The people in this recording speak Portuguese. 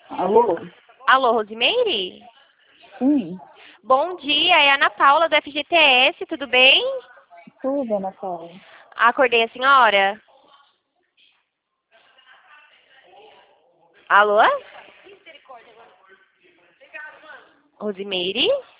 Alô? Alô, Rosimeire? Sim, Bom dia, é a Ana Paula do FGTS, tudo bem? tudo, Ana Paula. Acordei a senhora? Alô? Rosimeire?